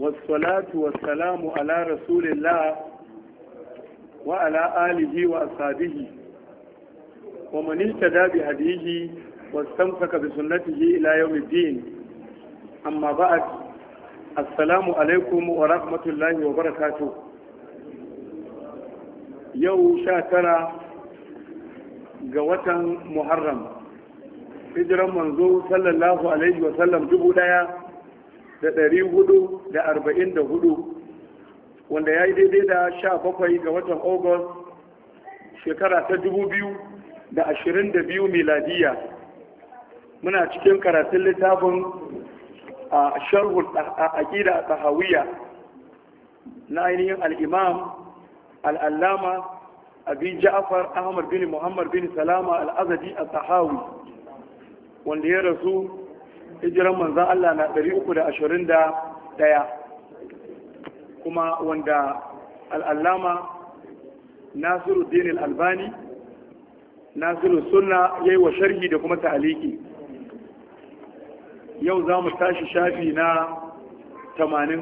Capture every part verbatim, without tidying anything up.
والصلاة والسلام على رسول الله وعلى آله وأصحابه ومن اهتدى بهديه واستمسك بسنته إلى يوم الدين. أما بعد، السلام عليكم ورحمة الله وبركاته. يوم شاكرا قوة محرم hijiran manzo sallallahu alaihi wa sallam dubu daya da dari hudu da arba'in da hudu, wanda ya yi daidai da sha bakwai ga watan August shekara ta dubu biyu da ashirin da biyu miladiya. Muna cikin karatun littafin a sharhul aqida tahawiyya na ainihin al-imam al-allama abi ja'far ahmad bin muhammad bin salama al-azadi al-tahawi, wanda ya rasu hijiran manzan Allah na ɗari uku da ashirin da ɗaya, kuma wanda al'allama nasiru dinin albani nasiru sunna ya yi wa sharhi da kuma ta'aliki. Yau za mu tashi shafi na tamanin.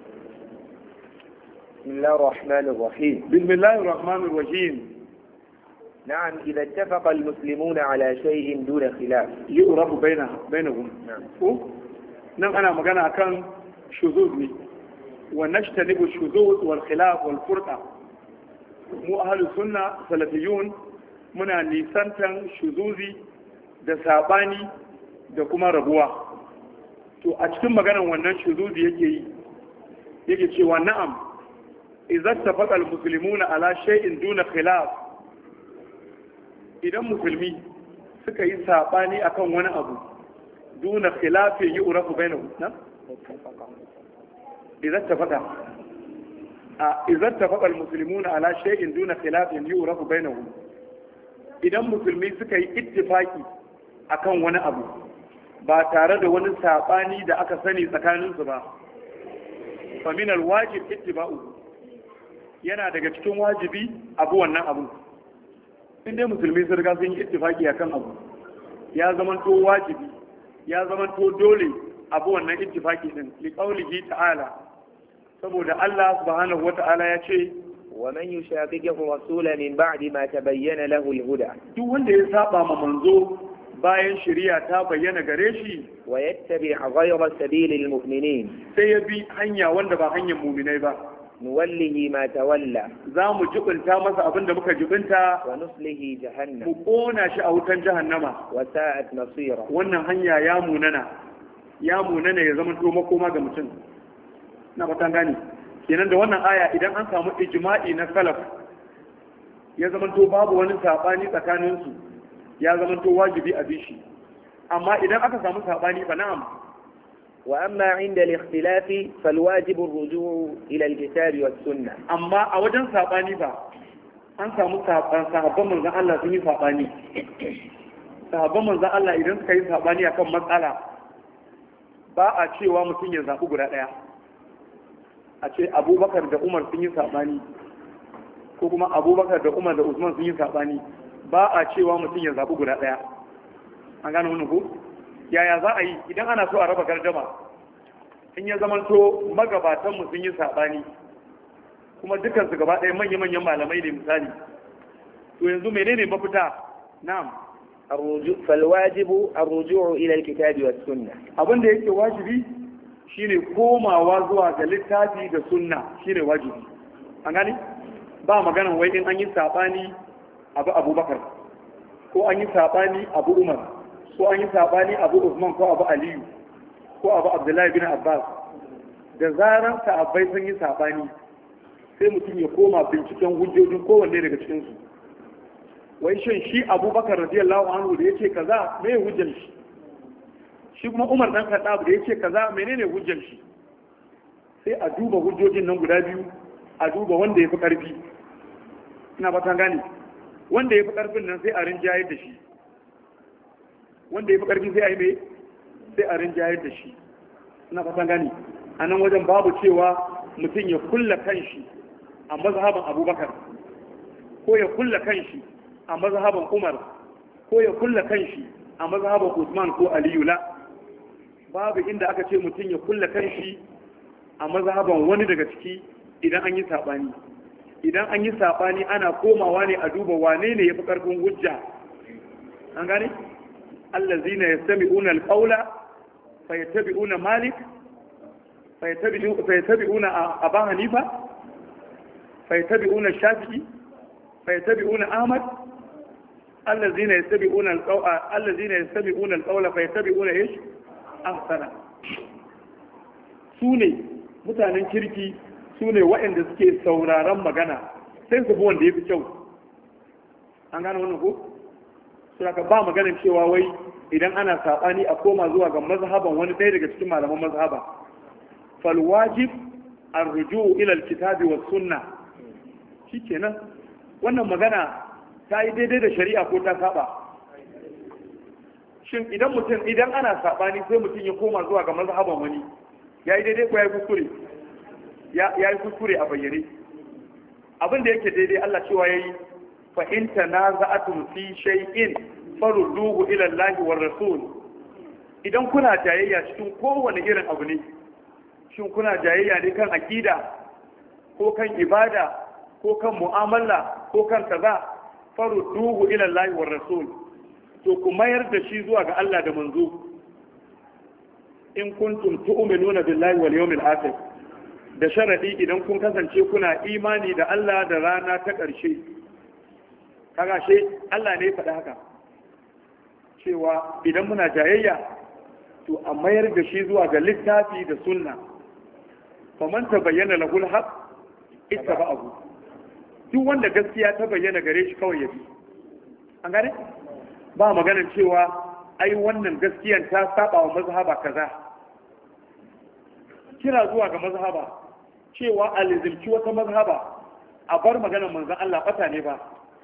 bismillahir rahmanir rahim bismillahir rahmanir rahim نعم إذا اتفق المسلمون على شيء دون خلاف يؤرب بينه بينهم. نعم نعم أنا مجانا كان شذوذ ونجتنب الشذوذ والخلاف والفرقة. مو أهل السنة سلفيون muna nisantan shuzuzi da sabani da kuma rabuwa. To a cikin maganar wannan shuzuzi yake yi yake cewa na'am idza tafaqa al-muslimuna ala shay'in duna khilaf, idan musulmi suka yi sabani akan wani abu duna khilafin yi urafu bainahu na idan tafaqa a idan tafaqa almuslimuna ala shay'in duna khilafin yi urafu bainahu, idan musulmi suka yi ittifaki akan wani abu ba tare da wani sabani da aka sani tsakanin su ba, fa min alwajib ittiba'u, yana daga cikin wajibi abu wannan abu. in dai musulmi sun riga sun yi ittifaki akan abu, ya zamanto wajibi, ya zamanto dole abu wannan ittifaki din, li qaulihi ta'ala, saboda Allah subhanahu wata'ala ya ce wa man yushaqiqu rasula min ba'di ma tabayyana lahu al-huda, duk wanda ya saba ma manzo bayan shari'a ta bayyana gare shi, wa yattabi' ghayra sabili al-mu'minin, sai ya bi hanya wanda ba hanyar mu'minai ba, nuwallihi ma tawalla, za mu jibinta masa abin da muka jibinta, wa nuslihi jahannam, mu kona shi a wutan jahannama, wa sa'at masira, wannan hanya ya munana ya munana ya zama to makoma ga mutum. na fatan gane kenan da wannan aya, idan an samu ijma'i na salaf ya zama to babu wani sabani tsakanin su, ya zama to wajibi a bishi. amma idan aka samu sabani fa na'am. وأما عند الاختلاف فالواجب الرجوع إلى الكتاب والسنة. أما أوجن ساباني با أن سامو صحابة من ذا الله سني ساباني صحابة من ذا الله إذن سكاي ساباني أكم مسألة ba a cewa mutum ya zaɓi guda ɗaya, a ce abubakar da umar sun yi saɓani ko kuma abubakar da umar da usman sun yi saɓani, ba a cewa mutum ya zaɓi guda ɗaya. an gane wani ko? yaya za a yi idan ana so a raba gardama? in ya zamanto magabatanmu sun yi saɓani kuma dukansu gaba ɗaya manya-manyan malamai ne misali, to yanzu menene mafita? na'am falwajibu arruju'u ila alkitabi was sunna, abin da yake wajibi shine komawa zuwa ga littafi da sunna, shine wajibi. an gani ba maganan wai in an yi saɓani abu abubakar ko an yi saɓani abu umar ko an yi sabani abu Usman ko abu Aliyu ko abu Abdullahi bin Abbas. da zaran sahabbai sun yi sabani sai mutum ya koma binciken hujjojin kowanne daga cikin su, wai shin shi Abubakar radiyallahu anhu da yace kaza me hujjar shi, shi kuma Umar dan Khattab da yace kaza menene hujjar shi? sai a duba hujjojin nan guda biyu, a duba wanda yafi karfi. ina ba ta gane, wanda yafi karfin nan sai a rinjayar da shi, wanda ya fi ƙarfi sai a yi mai sai a rinjayar da shi. ina fatan gani a nan wajen babu cewa mutum ya kulla kanshi a mazhaban abubakar ko ya kulla kanshi a mazhaban umar ko ya kulla kanshi a mazhaban usman ko aliyu la. babu inda aka ce mutum ya kulla kanshi a mazhaban wani daga ciki idan an yi sabani idan an yi sabani ana komawa ne a duba wane ne yafi karfin hujja an gane allazina yastami'una alqawla fayattabi'una malik fayattabi'una fayattabi'una abu hanifa fayattabi'una shafi'i fayattabi'una ahmad allazina yastabi'una alqawla allazina yastabi'una alqawla fayattabi'una ish ahsana sune mutanen kirki sune waɗanda suke sauraron magana sai su bi wanda yafi kyau an gane wannan ko suna ba maganin cewa wai idan ana saɓani a koma zuwa ga mazhaban wani ɗaya daga cikin malaman mazhaba fal wajib ar-ruju' ila al-kitabi was sunna shikenan wannan magana ta yi daidai da shari'a ko ta saba shin idan mutum idan ana saɓani sai mutum ya koma zuwa ga mazhaban wani ya yi daidai ko ya yi kuskure ya yi kuskure a bayyane abin da yake daidai Allah cewa yayi fa in tanaza'atum fi shay'in farudduhu ila Allah war rasul idan kuna jayayya cikin kowane irin abu ne shin kuna jayayya ne kan akida ko kan ibada ko kan mu'amala ko kan kaza farudduhu ila Allah war rasul to ku mayar da shi zuwa ga Allah da manzo in kuntum tu'minuna billahi wal yawmil akhir da sharadi idan kun kasance kuna imani da Allah da rana ta ƙarshe kaga she Allah ne ya faɗa haka cewa idan muna jayayya to a mayar da shi zuwa ga littafi da sunna faman tabayyana lahul haq ittaba'ahu duk wanda gaskiya ta bayyana gare shi kawai yabi an gane ba maganar cewa ai wannan gaskiyan ta saba wa mazhaba kaza kira zuwa ga mazhaba cewa alizimci wata mazhaba a bar maganar manzon Allah fata ne ba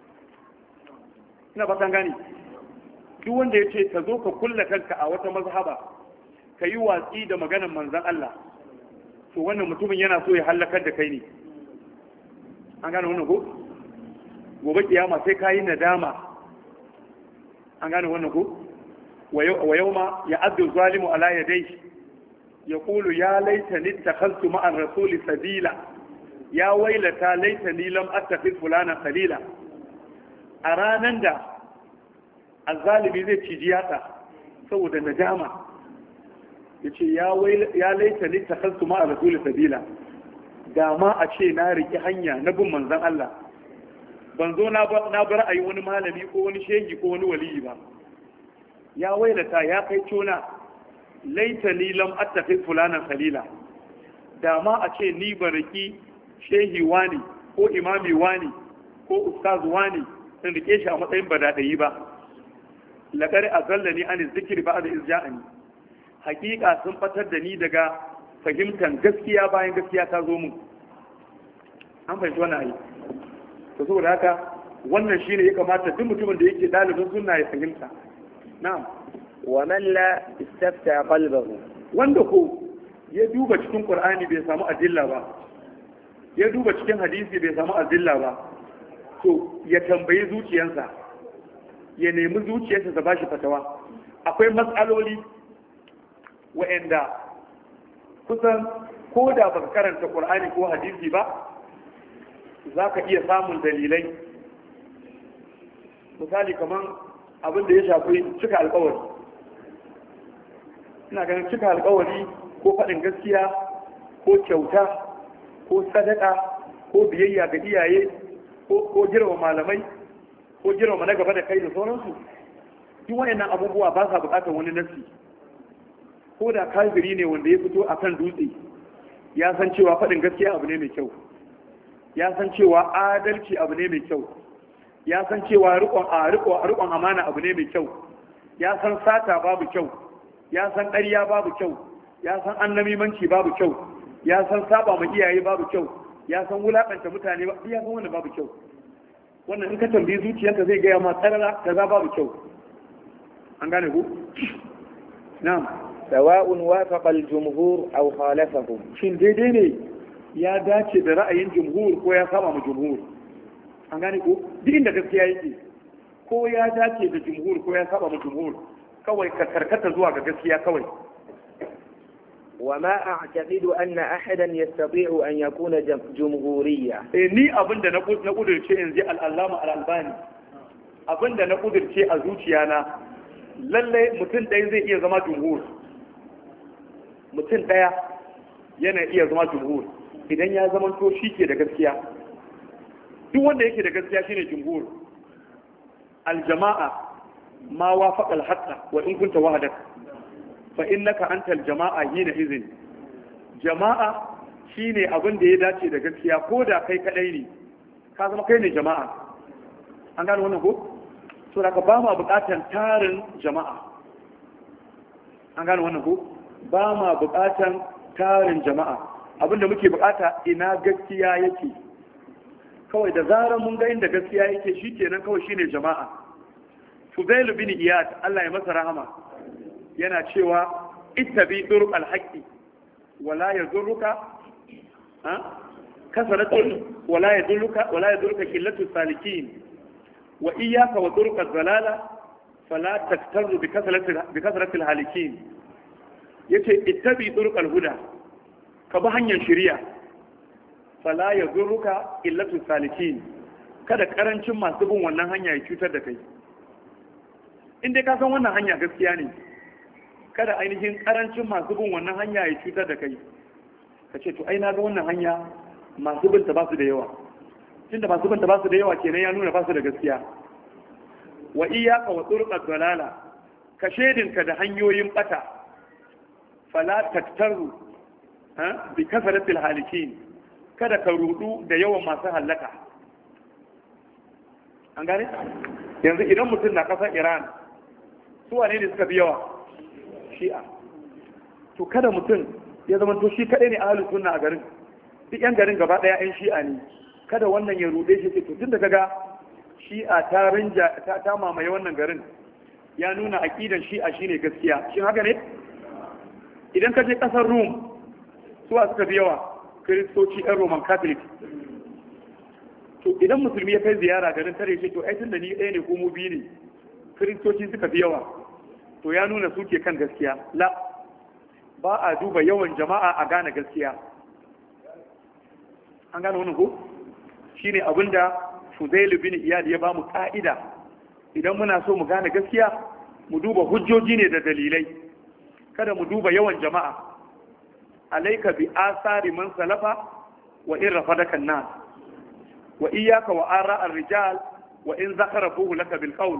ina fatan gani duk wanda ya ce ka zo ka kulla kanka a wata mazhaba ka yi watsi da maganar manzan Allah to wannan mutumin yana so ya hallakar da kai ne an gane wannan ko gobe kiyama sai ka yi nadama an gane wannan ko wa yau ma ya addu zalimu ala yadayhi yaqulu ya laitani takhaltu ma'a rasuli sabila ya wailata laitani lam attakhid fulana khalila a ranar da azzalimi zai ciji yatsa saboda najama ya ce ya laita ni takhastu ma'a rasul sabila da ma a ce na riki hanya na bin manzon Allah ban zo na bar ra'ayi wani malami ko wani shehi ko wani waliyi ba ya wailata ya kai cona laita ni lam attakhid fulanan khalila da ma a ce ni baraki shehi wani ko imami wani ko ustaz wani sun rike shi a matsayin badadayi ba laƙari a zalla ni an zikiri ba da izja'ani hakika sun fatar da ni daga fahimtar gaskiya bayan gaskiya ta zo mu an fahimci wannan ayi to saboda haka wannan shine ya kamata duk mutumin da yake dalibin sunna ya fahimta na'am wa man la istafta qalbahu wanda ko ya duba cikin qur'ani bai samu adilla ba ya duba cikin hadisi bai samu adilla ba to ya tambayi zuciyarsa ya nemi zuciyarsa ta bashi fatawa akwai matsaloli wa'anda kusan ko da baka karanta qur'ani ko hadisi ba za ka iya samun dalilai misali kamar abin da ya shafi cika alkawari ina ganin cika alkawari ko faɗin gaskiya ko kyauta ko sadaka ko biyayya ga iyaye ko girma malamai ko girma na gaba da kai da sauransu duk wayannan abubuwa ba sa buƙatar wani nasi ko da kafiri ne wanda ya fito akan dutse ya san cewa faɗin gaskiya abu ne mai kyau ya san cewa adalci abu ne mai kyau ya san cewa riƙon a riƙon amana abu ne mai kyau ya san sata babu kyau ya san ƙarya babu kyau ya san annamimanci babu kyau ya san saba ma iyaye babu kyau ya san wulaƙanta mutane ba ya san wannan babu kyau wannan in ka tambayi zuciyarka zai gaya ma tsarara kaza babu kyau an gane ku na'am sawa'un wafaqa al-jumhur aw khalafahum shin daidai ne ya dace da ra'ayin jumhur ko ya saba ma jumhur an gane ku duk inda gaskiya yake ko ya dace da jumhur ko ya saba ma jumhur kawai ka karkata zuwa ga gaskiya kawai وما أعتقد أن أحدا يستطيع أن يكون جم- جمهوريا. eh ni abinda na na kudurce yanzu al-allama al-albani abinda na kudurce a zuciyana lalle mutum ɗaya zai iya zama jumhur mutum ɗaya yana iya zama jumhur idan ya zama to shi ke da gaskiya duk wanda yake da gaskiya shine jumhur al-jama'a ma wafaqa al-haqqa wa in kunta wahdak fa innaka anta al-jama'a hina izin jama'a shine abin da ya dace da gaskiya ko da kai kadai ne ka zama kai ne jama'a an gano wannan ko to da ka ba ma bukatan tarin jama'a an gano wannan ko ba ma bukatan tarin jama'a abinda muke bukata ina gaskiya yake kawai da zarar mun ga inda gaskiya yake shikenan kawai shine jama'a Fudail bin Iyad Allah ya masa rahama yana cewa ittabi turuq al-haqqi wala yadurruka ha kasaratu wala yadurruka wala yadurruka qillatu salikin wa iyyaka wa turuq az-zalala fala taktaru bi kasrati bi kasrati al-halikin yace ittabi turuq al-huda ka bi hanyar shari'a fala yadurruka qillatu salikin kada karancin masu bin wannan hanya ya cutar da kai in dai ka san wannan hanya gaskiya ne kada ainihin karancin masu bin wannan hanya ya cutar da kai ka ce to ai na ga wannan hanya masu binta ba su da yawa tunda masu binta ba su da yawa kenan ya nuna ba su da gaskiya wa iyyaka wa turqat dalala ka shedinka da hanyoyin bata fala taktaru ha bi kasratil halikin kada ka rudu da yawan masu halaka an gane yanzu idan mutum na kasar Iran su wane ne suka fi yawa shi'a to kada mutum ya zama to shi kadai ne ahlus sunna a garin duk yan garin gaba daya yan shi'a ne kada wannan ya rude shi to tun da kaga shi'a ta rinja ta, ta mamaye wannan garin ya nuna aqidan shi'a shine gaskiya shin haka ne idan ka je kasar Rum su suka fi yawa kristoci ɗan Roman Catholic to idan musulmi ya kai ziyara garin tare shi to ai tun da ni ɗaya ne ko mu biyu ne kristoci suka fi yawa to ya nuna suke kan gaskiya la ba a duba yawan jama'a a gane gaskiya an gane wannan ko shine abinda Fudail bin Iyad ya ba mu ka'ida idan muna so mu gane gaskiya mu duba hujjoji ne da dalilai kada mu duba yawan jama'a alaika bi asari man salafa wa in rafadaka nas wa iyyaka wa ara ar-rijal wa in zakarafuhu laka bil qawl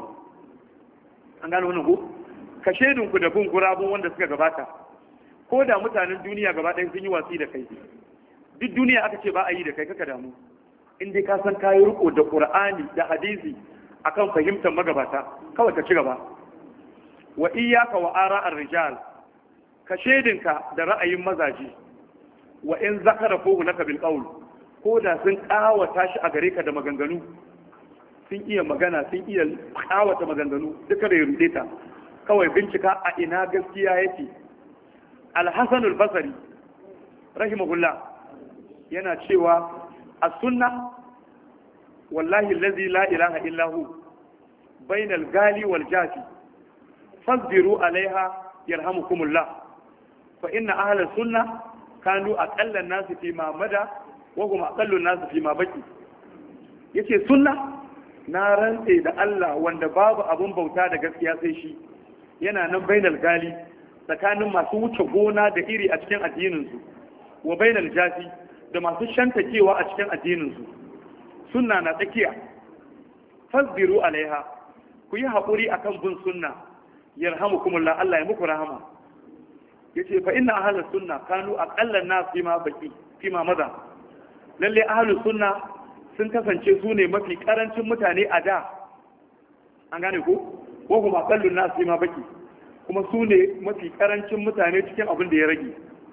an gane wannan ko ka shedin ku da bin gurabun wanda suka gabata ko da mutanen duniya gaba ɗaya sun yi watsi da kai duk duniya aka ce ba a yi da kai kaka damu in dai ka san kayi riko da qur'ani da hadisi akan fahimtar magabata kawai ka ci gaba wa iyyaka wa ara ar-rijal ka shedinka da ra'ayin mazaji wa in zakarafuhu laka bil qawl ko da sun kawata shi a gare ka da maganganu sun iya magana sun iya kawata maganganu duka da ya rude ta kawai bincika a ina gaskiya yake al-hasan al-basri rahimahullah yana cewa as-sunna wallahi allazi la ilaha illa hu bainal gali wal jafi fasbiru alaiha yarhamukumullah fa inna ahla sunna kanu aqalla an-nas fi ma mada wa hum aqallu an-nas fi ma baqi yace sunna na rantse da Allah wanda babu abun bauta da gaskiya sai shi yana nan bainal gali tsakanin masu wuce gona da iri a cikin addininsu wa bainal jafi da masu shantakewa a cikin addininsu sunna na tsakiya fasbiru alaiha ku yi haƙuri akan bin sunna yarhamukumullah Allah ya muku rahama yace fa inna ahlus sunna kanu aqallan nas fima baqi fima maza lalle ahlus sunna sun kasance su ne mafi karancin mutane a da an gane ko ko kuma aqallun nas fima baqi kuma su ne mafi karancin mutane cikin abin da ya rage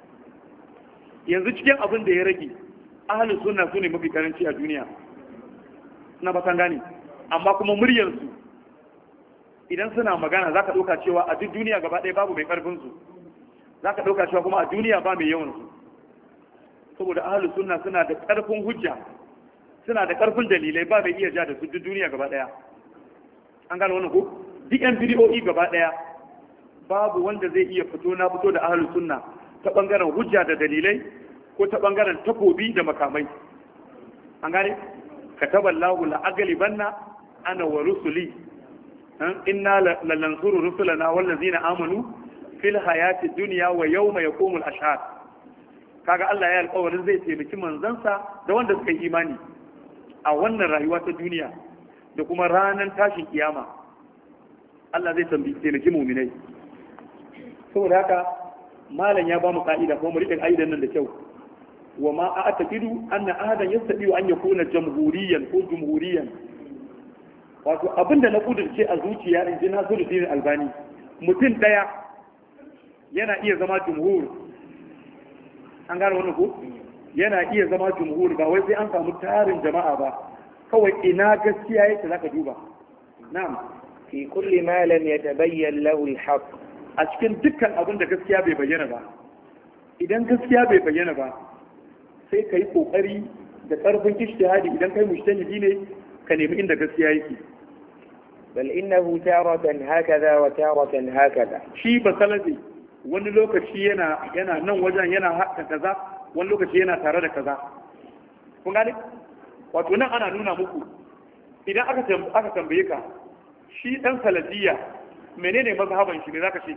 yanzu cikin abin da ya rage ahlus sunna su ne mafi karanci a duniya na ba san gane amma kuma muryarsu idan suna magana za ka ɗauka cewa a duk duniya gaba ɗaya babu mai ƙarfinsu za ka ɗauka cewa kuma a duniya ba mai yawansu saboda ahalus sunna suna da ƙarfin hujja suna da ƙarfin dalilai ba mai iya ja da su duk duniya gaba ɗaya an gane wannan ko duk yan bidiyoyi gaba ɗaya babu wanda zai iya fito na fito da ahalus sunna ta bangaren hujja da dalilai ko ta bangaren takobi da makamai. An gane kataballahu la aglibanna ana wa rusuli inna lanansuru rusulana wallazina amanu fil hayati dunya wa yawma yaqumul ashhad. Kaga Allah ya alƙawarin zai taimaki manzansa da wanda suka yi imani a wannan rayuwa ta duniya da kuma ranar tashin kiyama. Allah zai taimaki mu'minai. Saboda haka malam ya ba mu ka'ida kuma mu riƙe ka'idan nan da kyau. Wa ma a'taqidu anna ahadan yastati an yakuna jamhuriyan ko jumhuriyan. Wato abinda na kudurce a zuciya in ji Nasiruddin Albani, mutum daya yana iya zama jumhur. An gane wannan ko? Yana iya zama jumhur ba wai sai an samu tarin jama'a ba. Kawai ina gaskiya yake zaka duba. Na'am. Fi kulli ma lam yatabayyan lahu al-haqq. A cikin dukkan abin da gaskiya bai bayyana ba. Idan gaskiya bai bayyana ba, sai ka yi ƙoƙari da ƙarfin ishtihadi idan kai mujtahidi ne ka nemi inda gaskiya yake. Bal innahu taratan hakaza wa taratan hakaza. Shi ba salafi wani lokaci yana yana nan wajen yana haɗa kaza, wani lokaci yana tare da kaza. Kun gane? Wato nan ana nuna muku idan aka aka tambaye ka shi dan salafiyya menene mazhaban shi ne zaka ce?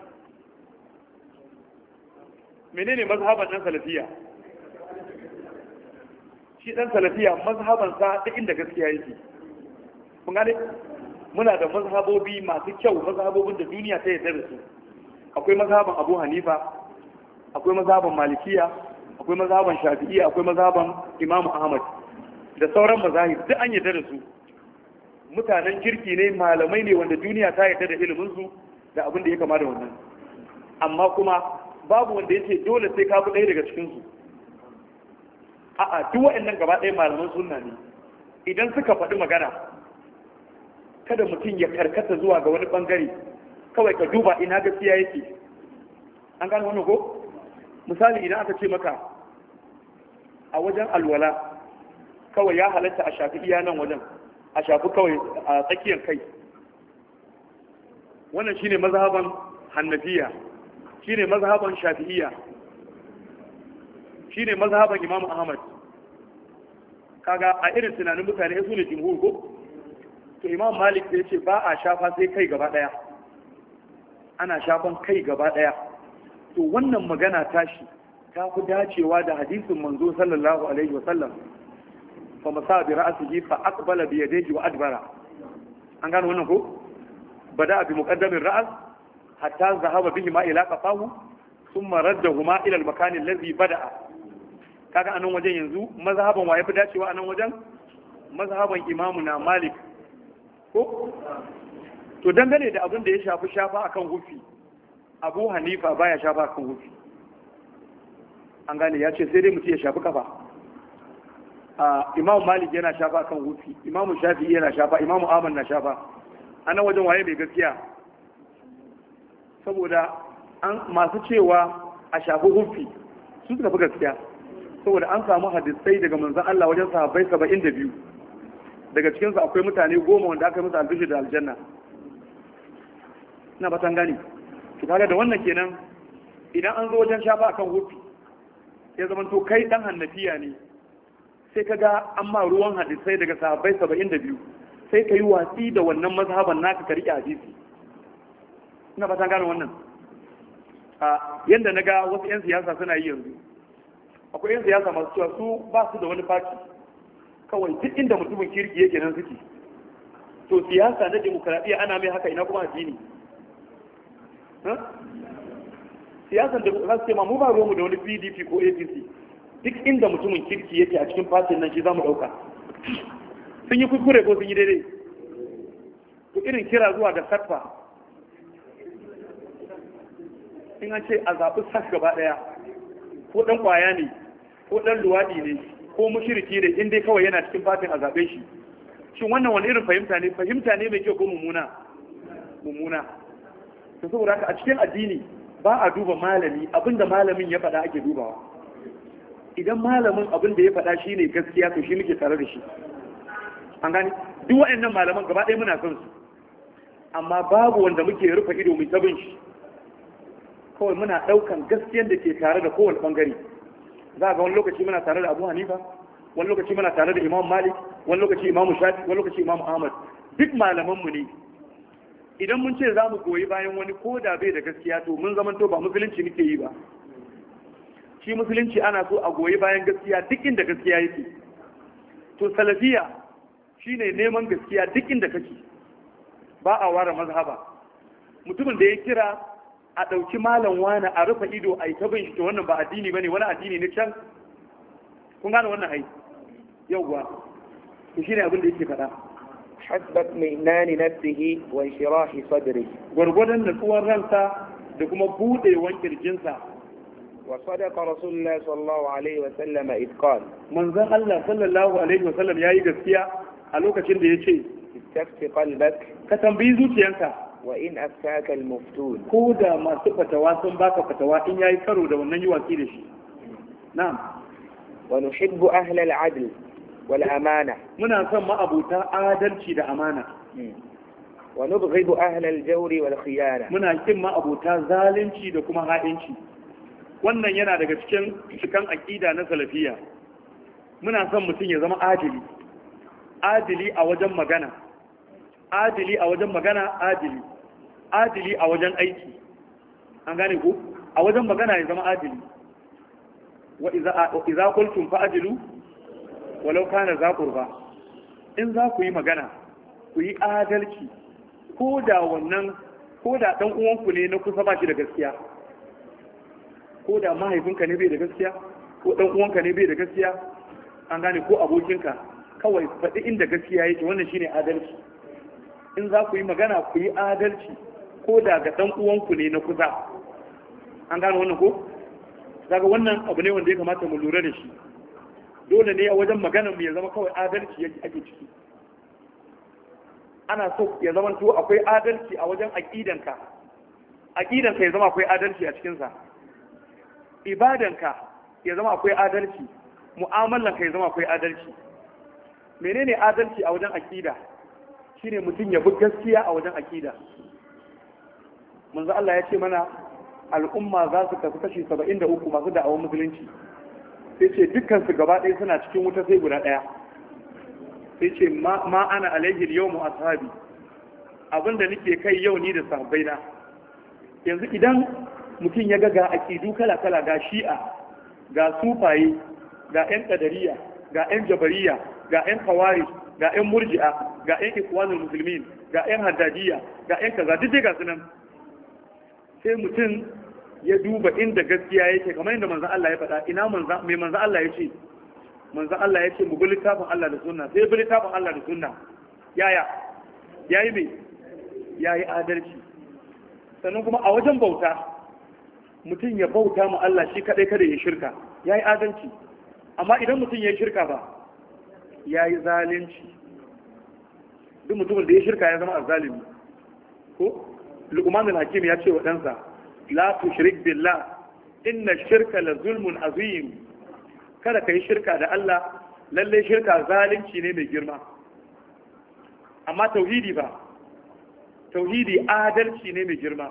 Menene mazhaban dan salafiyya? Shi dan salafiya mazhabansa duk inda gaskiya yake. Mun gane muna da mazhabobi masu kyau, mazhabobin da duniya ta yarda da su. Akwai mazhaban Abu Hanifa, akwai mazhaban Malikiya, akwai mazhaban Shafi'iyya, akwai mazhaban Imam Ahmad da sauran mazahib duk an yarda da su. Mutanen kirki ne, malamai ne wanda duniya ta yarda da ilimin su da abin da ya kama da wannan. Amma kuma babu wanda yace dole sai ka bi ɗaya daga cikin su. A'a duk waɗannan gaba ɗaya malaman sunna ne. Idan suka faɗi magana kada mutum ya karkata zuwa ga wani bangare, kawai ka duba ina gaskiya yake. An gane wannan ko? Misali idan aka ce maka a wajen alwala kawai ya halatta a shafi iya nan wajen, a shafi kawai a tsakiyar kai. Wannan shine mazhaban Hanafiya, shine mazhaban Shafi'iyya, shine mazhaban Imam Ahmad. Kaga a irin tunanin mutane su ne jumhur ko? To Imam Malik sai ce ba a shafa sai kai gaba daya. Ana shafan kai gaba daya. To wannan magana tashi ta fi dacewa da hadisin manzo sallallahu alaihi wa sallam. Fa masa bi ra'sihi fa aqbala bi yadayhi wa adbara. An gano wannan ko? Bada bi muqaddamin ra'as hatta zahaba bihi ma ila qafahu thumma raddahuma ila al-makan alladhi bada'a. Kaga anan wajen yanzu mazhaban waye fi dacewa anan wajen? Mazhaban Imamu na Malik ko? To dangane da abin da ya shafi shafa akan hufi, Abu Hanifa baya shafa akan hufi. An gane ya ce sai dai mutum ya shafi kafa. Imam Malik yana shafa akan hufi, Imam Shafi'i yana shafa, Imam Ahmad na shafa. Anan wajen waye mai gaskiya? Saboda an masu cewa a shafi hufi su suka fi gaskiya. Saboda an samu hadisai daga manzon Allah wajen sahabbai saba'in da biyu. Daga cikinsu akwai mutane goma wanda aka musu albishir da aljanna. Ina batan gani. To kaga da wannan kenan idan an zo wajen shafa akan hufi ya zama to kai dan Hanafiya ne, sai kaga an ma ruwan hadisai daga sahabbai saba'in da biyu, sai ka yi watsi da wannan mazhaban naka ka riƙe hadisi. Ina batan gane wannan. A yanda naga wasu 'yan siyasa suna yi yanzu, akwai 'yan siyasa masu cewa su ba su da wani fati, kawai duk inda mutumin kirki yake nan suke. To siyasa na demokradiyya ana mai haka ina kuma addini. Siyasan da za su ce ma mu ba ruwanmu da wani P D P ko A P C, duk inda mutumin kirki yake a cikin fatin nan shi za mu ɗauka. Sun yi kuskure ko sun yi daidai? To irin kira zuwa ga sarfa, in an ce a zaɓi sas gaba ɗaya, ko ɗan ƙwaya ne, ko ɗan luwaɗi ne, ko mushiriki ne, in dai kawai yana cikin fatin a zaɓe shi. Shin wannan wani irin fahimta ne? Fahimta ne mai kyau ko mummuna? Mummuna. To saboda haka a cikin addini ba a duba malami, abinda malamin ya faɗa ake dubawa. Idan malamin abin da ya faɗa shi ne gaskiya to shi muke tare da shi. An gani duk waɗannan malaman gaba ɗaya muna son su, amma babu wanda muke rufe ido mu tabin shi. kawai muna ɗaukan gaskiyar da ke tare da kowane ɓangare. Za ga wani lokaci muna tare da Abu Hanifa, wani lokaci muna tare da Imam Malik, wani lokaci Imam Shafi, wani lokaci Imam Ahmad. Duk malamanmu ne. Idan mun ce za mu goyi bayan wani ko da bai da gaskiya to mun zamanto ba musulunci muke yi ba. Shi musulunci ana so a goyi bayan gaskiya duk inda gaskiya yake. To salafiya shine neman gaskiya duk inda kake. Ba a ware mazhaba. Mutumin da ya kira a ɗauki malam wani a rufe ido a yi ta bin shi to wannan ba addini ba ne, wani addini ne can. Kun gane wannan ai? Yauwa. To shine abin da yake faɗa. hasbat minani nafsihi wa inshirahi sadri, gwargwadon natsuwar ransa da kuma budewan kirjinsa. wa sadaqa rasulullah sallallahu alaihi wa sallam id qala, manzon Allah sallallahu alaihi wa sallam yayi gaskiya a lokacin da yace istafti qalbak, ka tambayi zuciyanka, wa in aftaka al muftun, ko da masu fatawa sun baka fatawa in yayi karo da wannan yi watsi da shi. Na'am. wa nuhibbu ahla al adl wal amana, muna son ma'abuta adalci da amana. wa nubghidu ahla al jawri wal khiyana, muna kin ma'abuta zalunci da kuma ha'inci. Wannan yana daga cikin cikan aqida na salafiya. Muna son mutum ya zama adili, adili a wajen magana, adili a wajen magana, adili adili a wajen aiki. An gane ko? A wajen magana ya zama adili. wa idza idza qultum fa'dilu walau kana za qurba. In za ku yi magana ku yi adalci, ko da wannan ko da dan uwanku ne na kusa ba shi da gaskiya, ko da mahaifinka ne bai da gaskiya, ko dan uwanka ne bai da gaskiya, an gane, ko abokinka, kawai faɗi inda gaskiya yake. Wannan shine adalci. In za ku yi magana ku yi adalci, ko da ga dan uwanku ne na kusa. An gane wannan ko? Daga wannan abu ne wanda ya kamata mu lura da shi. Dole ne a wajen maganar mu ya zama kawai adalci yake ake ciki. Ana so ya zama to akwai adalci a wajen aqidanka. Aqidanka ya zama akwai adalci a cikin sa. Ibadanka ya zama akwai adalci. Mu'amalanka ya zama akwai adalci. Menene adalci a wajen aqida? Shine mutum ya bi gaskiya a wajen aqida. Manzo Allah ya ce mana al'umma za su kasu kashi saba'in da uku masu da'awar musulunci. Sai ce dukkan su gaba ɗaya suna cikin wuta sai guda ɗaya. Sai ce ma ana alaihi yau mu ashabi, abinda nake kai yau ni da sahabbaina. Yanzu idan mutum ya ga ga aqidu kala kala, ga shi'a, ga sufaye, ga yan qadariya, ga yan jabariya, ga yan kawari, ga yan murji'a, ga yan ikwanul muslimin, ga yan haddadiya, ga yan kaza, duk dai ga sunan. Sai mutum ya duba inda gaskiya yake, kamar inda manzon Allah ya faɗa. Ina manzon mai manzon Allah ya ce? Manzon Allah ya ce mu bi littafin Allah da sunna. Sai bi littafin Allah da sunna. Yaya? Yayi me? Yayi adalci. Sannan kuma a wajen bauta, mutum ya bauta mu Allah shi kadai kada ya shirka. Yayi adalci. Amma idan mutum ya yi shirka ba, yayi zalunci. Duk mutumin da ya shirka ya zama azzalimi. Ko? Luqman al-Hakim ya ce wa ɗansa, la tushrik billah inna shirka la zulmun azim. Kada ka yi shirka da Allah, lalle shirka zalunci ne mai girma. Amma tauhidi ba, tauhidi adalci ne mai girma.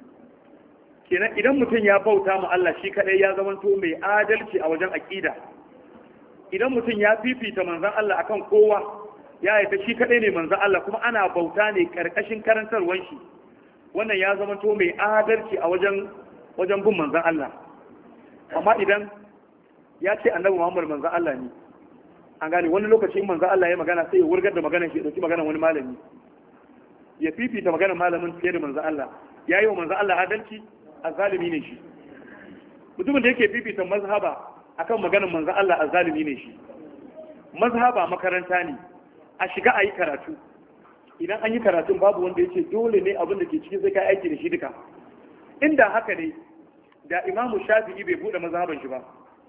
Kenan idan mutum ya bauta ma Allah shi kadai ya zamanto mai adalci a wajen aqida. Idan mutum ya fifita manzon Allah akan kowa, ya yarda shi kadai ne manzon Allah, kuma ana bauta ne karkashin karantarwar shi, wannan ya zama to mai adalci a wajen wajen bin manzan Allah. Amma idan ya ce annabi Muhammad manzan Allah ne, an gane wani lokaci manzan Allah ya magana sai ya wurgar da maganar shi ya dauki maganar wani malami, ya fifita maganar malamin fiye da manzan Allah. Ya yi wa manzan Allah adalci, azzalimi ne shi. Mutumin da yake fifita mazhaba akan maganar manzan Allah, azzalimi ne shi. Mazhaba makaranta ne, a shiga a yi karatu. Idan an yi karatun babu wanda ya ce dole ne abin da ke cikin sai ka aiki da shi duka. Inda haka ne da Imamu Shafi'i bai bude mazhaban shi ba.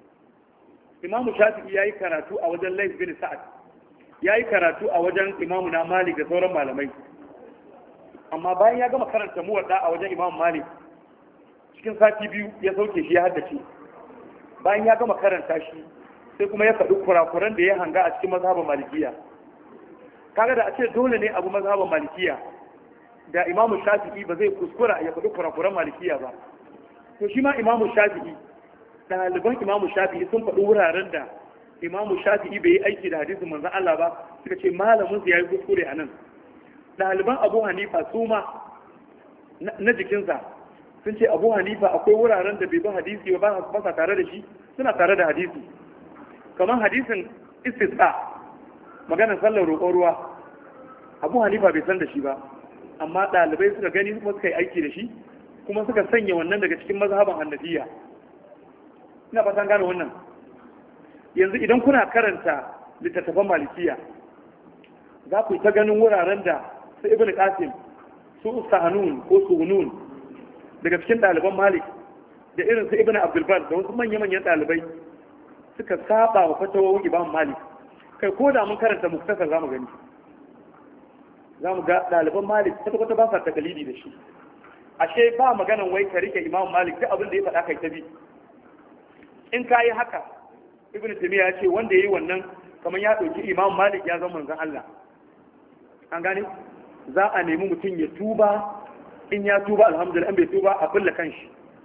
Imamu Shafi'i yayi karatu a wajen Layth bin Sa'ad, yayi karatu a wajen Imamu na Malik da sauran malamai. Amma bayan ya gama karanta muwadda a wajen Imamu Malik, cikin sati biyu ya sauke shi ya haddace. Bayan ya gama karanta shi sai kuma ya faɗi kurakuran da ya hanga a cikin mazhaban Malikiya. Kaga da a ce dole ne abu mazhaban Malikiya, da Imamu Shafi'i ba zai kuskura ya faɗi kurakuran Malikiya ba. to shi ma imamu shafi'i ɗaliban imamu shafi'i sun faɗi wuraren da imamu shafi'i bai yi aiki da hadisin manzon Allah ba suka ce malamin su yayi kuskure a nan ɗaliban abu hanifa su ma na jikinsa sun ce abu hanifa akwai wuraren da bai bi hadisi ba ba sa tare da shi suna tare da hadisi kamar hadisin istisqa maganar sallar roƙon ruwa abu hanifa bai san da shi ba amma ɗalibai suka gani kuma suka yi aiki da shi kuma suka sanya wannan daga cikin mazhaban annabiya ina fatan gane wannan yanzu idan kuna karanta littattafan malikiya za ku yi ta ganin wuraren da su ibn qasim su sahanun ko sunun daga cikin ɗaliban malik da irin su ibn abdulbar da wasu manya-manyan ɗalibai suka saba wa fatawar imam malik kai ko da mun karanta muktasar za mu gani za mu ga ɗaliban malik kwata-kwata ba sa takalidi da shi ashe ba maganan wai ka rike imam malik duk abin da ya faɗa kai ta bi in ka yi haka ibn taymiya ya ce wanda ya yi wannan kamar ya ɗauki imam malik ya zama manzon Allah an gane za a nemi mutum ya tuba in ya tuba alhamdulillah in bai tuba a bulla kanshi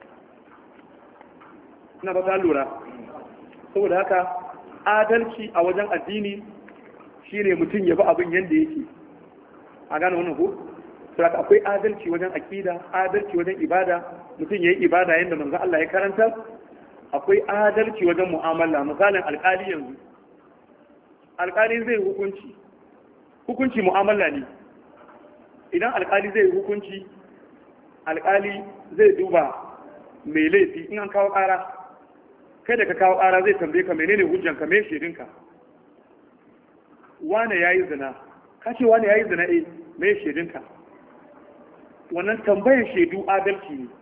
ina ba ta lura saboda haka adalci a wajen addini shine mutum ya bi abin yadda yake a gane wannan ko saboda akwai adalci wajen akida adalci wajen ibada mutum ya yi ibada yadda manzon Allah ya karanta akwai adalci wajen mu'amala misalin alƙali yanzu alƙali zai hukunci hukunci mu'amala ne idan alƙali zai hukunci alƙali zai duba mai laifi in an kawo ƙara kai da ka kawo ƙara zai tambaye ka menene hujjanka me shaidinka wane yayi zina ka ce wane yayi zina eh me shaidinka wannan tambayar shaidu adalci ne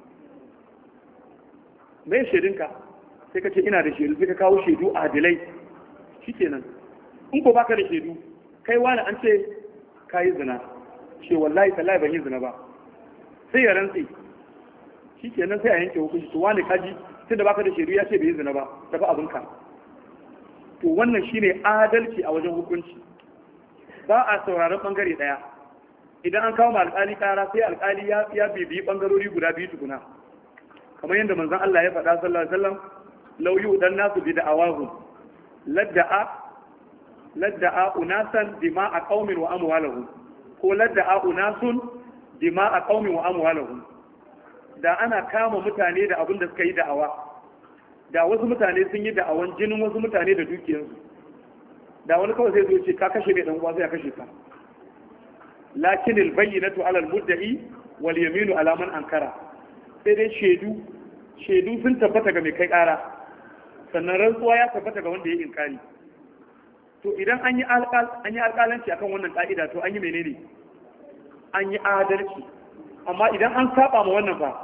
me shaidinka sai ka ce ina da shaidu sai ka kawo shaidu adilai shikenan in ko baka da shaidu kai wani an ce ka yi zina ce wallahi tallahi ban yi zina ba sai ya rantsi shikenan sai a yanke hukunci to wani kaji tun da baka da shaidu ya ce bai yi zina ba tafi abinka to wannan shine adalci a wajen hukunci ba a sauraron bangare daya idan an kawo ma alƙali ƙara sai alƙali ya ya bibiyi bangarori guda biyu tukuna kamar yadda manzon Allah ya faɗa sallallahu alaihi wasallam law yu'dan nasu bi da'awahum ladda'a ladda'a unasan dima'a qaumin wa amwalahum ko ladda'a unasun dima'a qaumin wa amwalahum da ana kama mutane da abin da suka yi da'awa da wasu mutane sun yi da'awan jinin wasu mutane da dukiyarsu da wani kawai sai zo ce ka kashe mai dan uwa sai ya kashe ka lakin albayyinatu ala almudda'i wal yaminu ala man ankara sai dai shedu shedu sun tabbata ga mai kai kara sannan rantsuwa ya tabbata ga wanda ya inkari to idan an yi alƙal an yi alƙalanci akan wannan ka'ida to an yi menene an yi adalci amma idan an saba ma wannan fa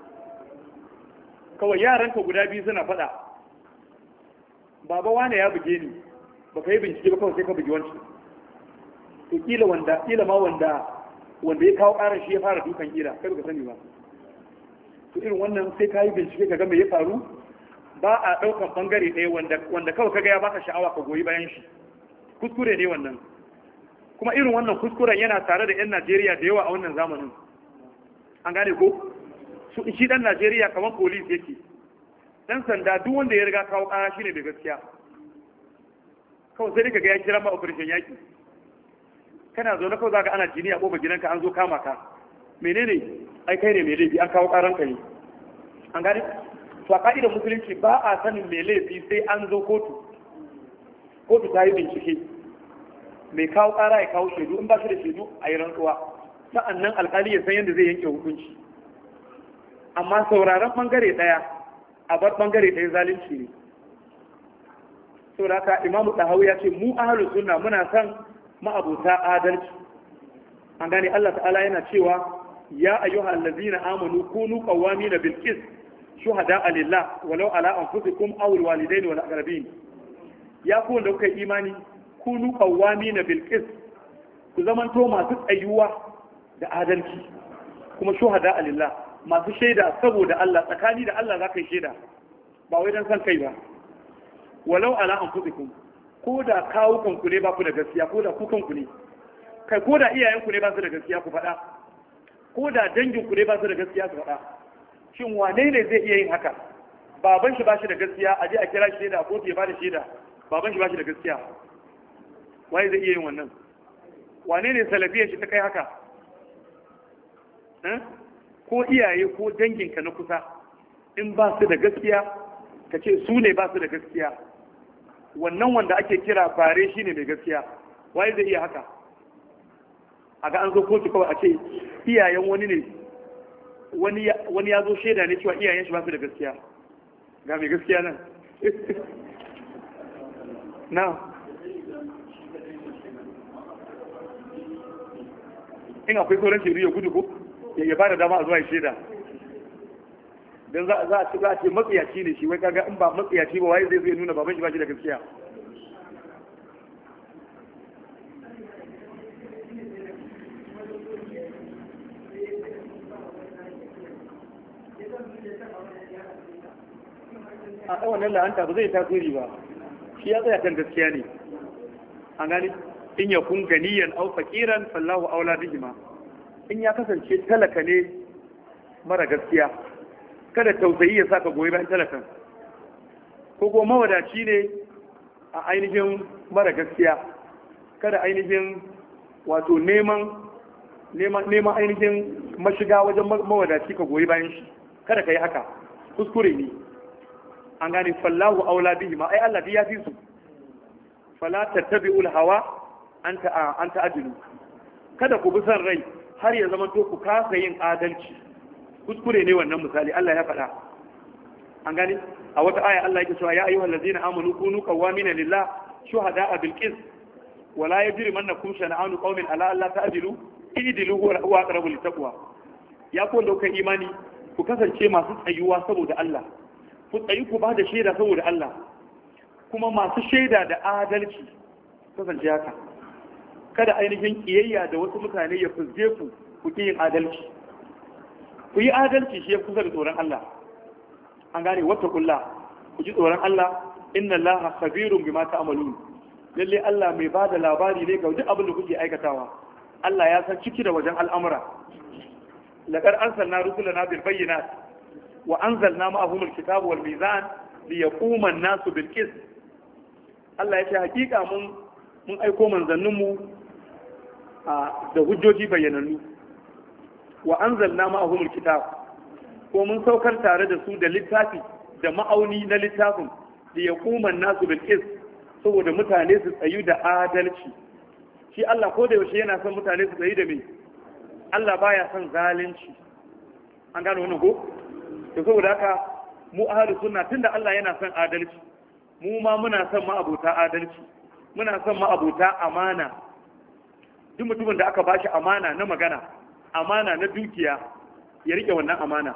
kawai yaranka guda biyu suna faɗa baba wane ya buge ni baka yi bincike ba kawai sai ka bugi wancan to kila wanda kila ma wanda wanda ya kawo ƙarar shi ya fara dukan kila kai baka sani ba to irin wannan sai ka yi bincike ka ga me ya faru ba a ɗaukan bangare ɗaya wanda wanda kawai kaga ya baka sha'awa ka goyi bayan shi kuskure ne wannan kuma irin wannan kuskuren yana tare da 'yan Najeriya da yawa a wannan zamanin an gane ko su shi dan Najeriya kamar police yake dan sanda duk wanda ya riga kawo ƙara shine da gaskiya kawai sai kaga ya kira ma operation yaki kana zo na kawai zaka ana jini a kofar gidanka an zo kama ka menene ai kai ne mai laifi an kawo ƙaran ka ne an gane to a ka'idar musulunci ba a sanin mai laifi sai an zo kotu kotu ta yi bincike mai kawo ƙara ya kawo shaidu in ba shi da shaidu a yi rantsuwa sa'annan alƙali ya san yadda zai yanke hukunci amma sauraron ɓangare ɗaya a bar ɓangare ɗaya zalunci ne saboda haka imamu ɗahawu ya ce mu ahlus sunna muna son ma'abuta adalci an gane Allah ta'ala yana cewa ya ayyuhal ladzina amanu kunu qawwamina bil qist shuhada lillah walau ala anfusikum aw al walidaini wal aqrabin ya ku wanda kuka imani kunu qawwamina bil qist ku zamanto masu tsayuwa da adalci kuma shuhada lillah masu shaida saboda Allah tsakani da Allah zaka yi shaida ba wai dan san kai ba walau ala anfusikum ko da kawo kanku ne ba ku da gaskiya ko da ku kanku ne kai ko da iyayenku ne ba su da gaskiya ku faɗa ko da danginku ne ba su da gaskiya su faɗa shin wane ne zai iya yin haka baban shi ba shi da gaskiya a je a kira shi da ko ya ba da shaida baban shi ba shi da gaskiya waye zai iya yin wannan wane ne salafiyar shi ta kai haka ko iyaye ko danginka na kusa in ba su da gaskiya ka ce su ne ba su da gaskiya wannan wanda ake kira bare shi ne mai gaskiya waye zai iya haka a ga an zo kotu kawai a ce iyayen wani ne wani ya zo shaida ne cewa iyayen shi ba su da gaskiya ga mai gaskiya nan na in akwai sauran shaidu ya gudu ko ya ba da dama a zuwa ya shaida don za a ce za a ce matsiyaci ne shi wai kaga in ba matsiyaci ba waye zai zai nuna baban shi ba shi da gaskiya a wannan la'anta ba zai tasiri ba shi ya tsaya kan gaskiya ne an gani in ya kun ganiyan au fakiran fallahu aula bihima in ya kasance talaka ne mara gaskiya kada tausayi ya saka goyi bayan talakan ko ko mawadaci ne a ainihin mara gaskiya kada ainihin wato neman neman neman ainihin mashiga wajen mawadaci ka goyi bayan shi kada ka yi haka kuskure ne an gane fallahu aula bihima ai Allah ya fi su fala tattabi'ul hawa anta anta ajilu kada ku bi san rai har ya zama to ku kasa yin adalci kuskure ne wannan misali Allah ya faɗa an gani a wata aya Allah yake cewa ya ayyuhal ladzina amanu kunu qawamina lillah shuhada'a bil qist wa la yajrimannakum shana'anu qaumin ala alla ta'dilu idilu huwa aqrabu littaqwa ya ku wanda kai imani ku kasance masu tsayuwa saboda Allah ku tsayi ku ba da shaida saboda Allah kuma masu shaida da adalci kasance haka kada ainihin kiyayya da wasu mutane ya fuzge ku ku ki yin adalci ku yi adalci shi ya kusa da tsoron Allah an gane wata kulla ku ji tsoron Allah inna Allah khabirun bima ta'malun lalle Allah mai ba da labari ne ga duk abin da kuke aikatawa Allah ya san ciki da wajen al'amura laqad arsalna rusulana bil bayyinat wa anzalna ma'ahum al-kitaba wal mizan liyaquma an-nasu bil qist Allah ya ce hakika mun mun aiko manzanninmu da hujjoji bayyanannu wa anzalna ma'ahum al-kitab ko mun saukar tare da su da littafi da ma'auni na littafin da yaquma an-nasu bil qist saboda mutane su tsayu da adalci shi Allah ko da yaushe yana son mutane su tsayu da me Allah baya son zalunci an gano wannan ko to saboda haka mu ahlus sunna tunda Allah yana son adalci mu ma muna son ma'abuta adalci muna son ma'abuta amana duk mutumin da aka bashi amana na magana amana na dukiya ya rike wannan amana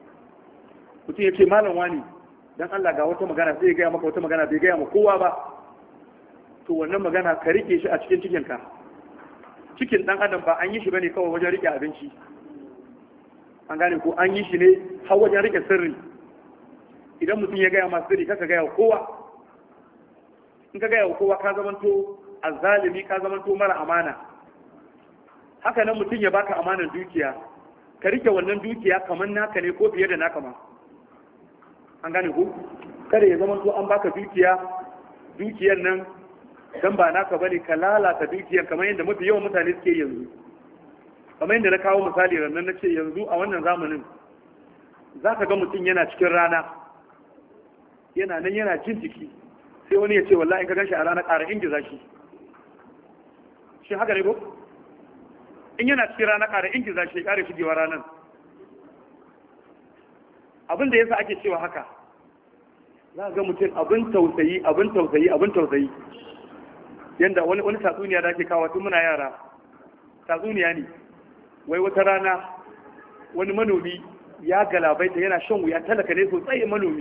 mutum ya ce malam wani dan Allah ga wata magana sai ya gaya maka wata magana bai gaya ma kowa ba to wannan magana ka rike shi a cikin cikinka cikin dan adam ba an yi shi bane kawai wajen rike abinci an gane ko an yi shi ne har wajen rike sirri idan mutum ya gaya ma sirri kaka gaya wa kowa in ka gaya wa kowa ka zamanto azzalimi ka zamanto mara amana haka nan mutum ya baka amanar dukiya ka rike wannan dukiya kamar naka ne ko fiye da naka ma an gane ku kada ya zamanto an baka dukiya dukiyar nan dan ba naka bane ka lalata dukiyar kamar yadda mafi yawan mutane suke yanzu kamar yadda na kawo misali rannan na ce yanzu a wannan zamanin za ka ga mutum yana cikin rana yana nan yana jin jiki sai wani ya ce wallahi in ka ganshi a rana ƙara ingiza shi shi haka ne ko in yana cikin rana ƙara ingiza shi ƙara shigewa ranar abin da yasa ake cewa haka za ga mutum abin tausayi abin tausayi abin tausayi yanda wani wani tatsuniya da ake kawo tun muna yara tatsuniya ne wai wata rana wani manomi ya galabaita yana shan wuya talaka ne sosai manomi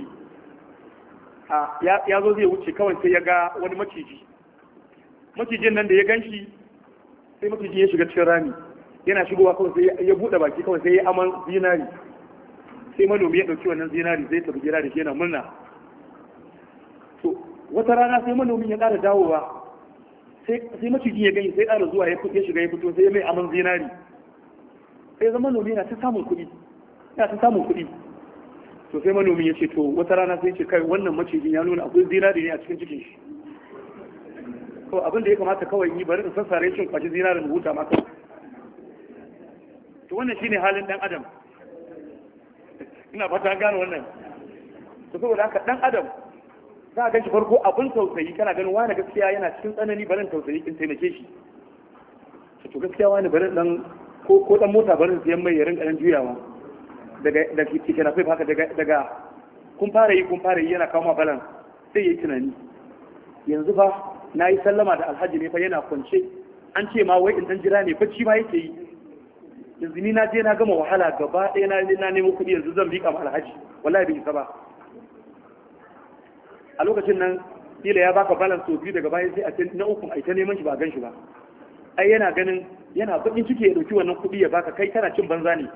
ya zo zai wuce kawai sai ya ga wani maciji macijin nan da ya gan shi sai macijin ya shiga cikin rami yana shigowa kawai sai ya buɗe baki kawai sai ya aman zinari sai manomi ya ɗauki wannan zinari zai tafi gida da shi yana murna to wata rana sai manomin ya ƙara dawowa sai macijin ya gani sai ƙara zuwa ya shiga ya fito sai ya mai aman zinari sai zama manomi yana ta samun kuɗi yana ta samun kuɗi to sai manomin ya ce to wata rana sai ce kai wannan macijin ya nuna akwai zinari ne a cikin cikin shi to abin da ya kamata kawai yi bari in sassare shi kwaci zinarin huta ma kawai to wannan shine halin dan adam ina fata gano wannan to saboda haka dan adam za a ganshi farko abin tausayi kana ganin wani gaskiya yana cikin tsanani barin tausayi kin taimake shi to gaskiya wani barin dan ko ko dan mota barin siyan mai ya rinka dan juyawa daga da kike na haka daga daga kun fara yi kun fara yi yana kawo balan sai yayi tunani yanzu fa nayi sallama da alhaji ne fa yana kwance an ce ma wai in dan jira ne bacci ma yake yi yanzu ni na je na gama wahala gaba ɗaya na na nemo kuɗi yanzu zan bika ma alhaji wallahi bai isa ba a lokacin nan kila ya baka balance to biyu daga bayan sai a na uku ai ta neman shi ba gan shi ba ai yana ganin yana bakin ciki ya dauki wannan kuɗi ya baka kai kana cin banza ne